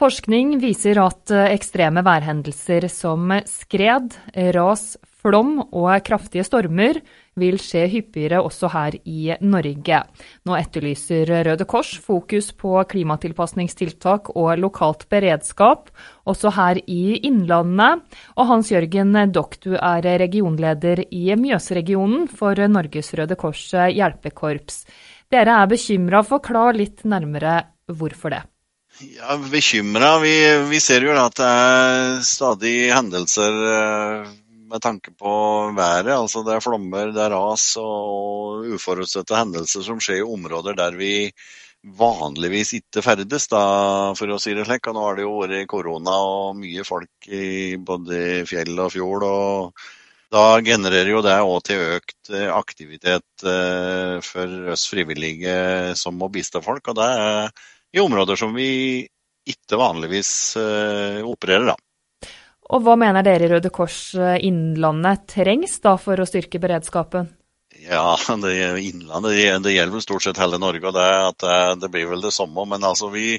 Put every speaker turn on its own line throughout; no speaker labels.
Forskning viser at ekstreme værhendelser som skred, ras, flom og kraftige stormer vil skje hyppigere også her i Norge. Nå etterlyser Røde Kors fokus på klimatilpasningstiltak og lokalt beredskap, også her i Innlandet. Og Hans Jørgen Dokk, du er regionleder i Mjøsregionen for Norges Røde Kors hjelpekorps. Dere er bekymret, forklar litt nærmere hvorfor det.
Ja, bekymret. Vi ser jo at det er stadig hendelser med tanke på været. Altså det er flommer, det er ras og uforutsette hendelser som skjer i områder der vi vanligvis ikke ferdes, da, for å si det slik. Og nå har det jo vært korona og mye folk i både fjell og fjord, og da genererer jo det også til økt aktivitet for oss frivillige som må bistå folk, og det er i områder som vi ikke vanligvis opererer da.
Og hva mener dere i Røde Kors Innlandet trengs da for å styrke beredskapen?
Ja, Innlandet, det gjelder vel stort sett hele Norge, og det blir vel det samme, men altså vi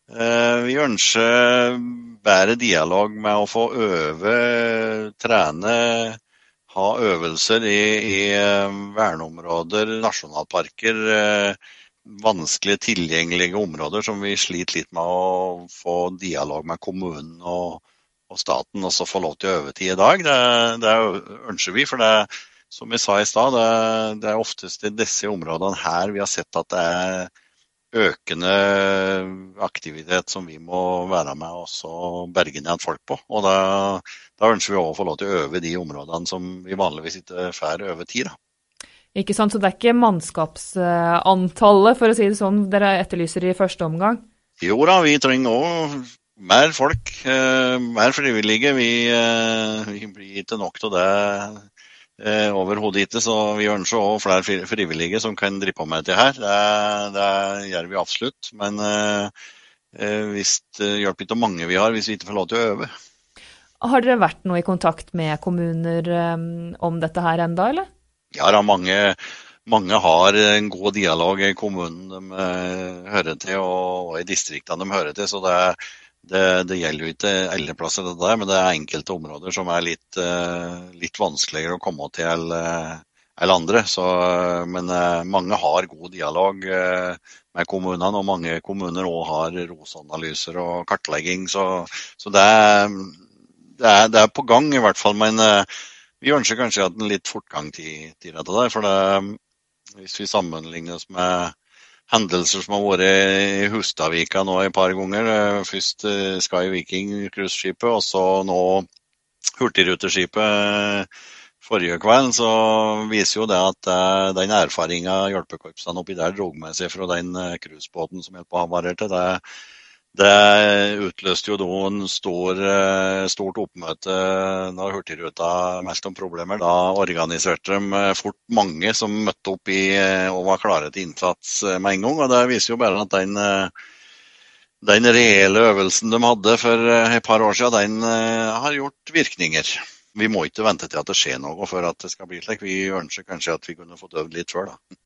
ønsker bedre dialog med å få øve, trene, ha øvelser i verneområder, nasjonalparker, vanskelig tilgjengelige områder som vi sliter litt med å få dialog med kommunen og staten og så få lov til å øve til i dag. Det ønsker vi, for det, som jeg sa i stad, det er oftest i disse områdene her vi har sett at det er økende aktivitet som vi må være med og så berge ned folk på. Og da ønsker vi også å få lov til å øve de områdene som vi vanligvis ikke får øve tid da.
Ikke sant, så det er ikke mannskapsantallet, for å si det sånn, dere etterlyser i første omgang?
Jo da, vi trenger også mer folk, mer frivillige. Vi blir ikke nok til det overhodet ikke, så vi ønsker også flere frivillige som kan drive på med det her. Det gjør vi absolutt, men hvis det hjelper ikke mange vi har hvis vi ikke får lov til å øve.
Har dere vært noe i kontakt med kommuner om dette her enda, eller?
Ja, da mange har en god dialog i kommunen de hører til, og i distriktene de hører til, så det gjelder jo ikke alle plasser det der, men det er enkelte områder som er litt vanskeligere å komme til enn andre. Men mange har god dialog med kommunene, og mange kommuner også har ROS-analyser og kartlegging, så det er på gang i hvert fall, men vi ønsker kanskje at en litt fortgang til dette der, for hvis vi sammenligner oss med hendelser som har vært i Hustadvika nå et par ganger, først Sky Viking cruiseskipet, og så nå Hurtigruteskipet forrige kveld, så viser jo det at den erfaringen hjelpekorpsene oppi der drog med seg fra den cruisebåten som hjelper havarerte til, det utløste jo da en stort oppmøte når Hurtigruta meldte om problemer. Da organiserte de fort mange som møtte opp og var klare til innsats med en gang. Og det viser jo bare at den reelle øvelsen de hadde for et par år siden, den har gjort virkninger. Vi må ikke vente til at det skjer noe for at det skal bli slik. Vi ønsker kanskje at vi kunne fått øvd litt før da.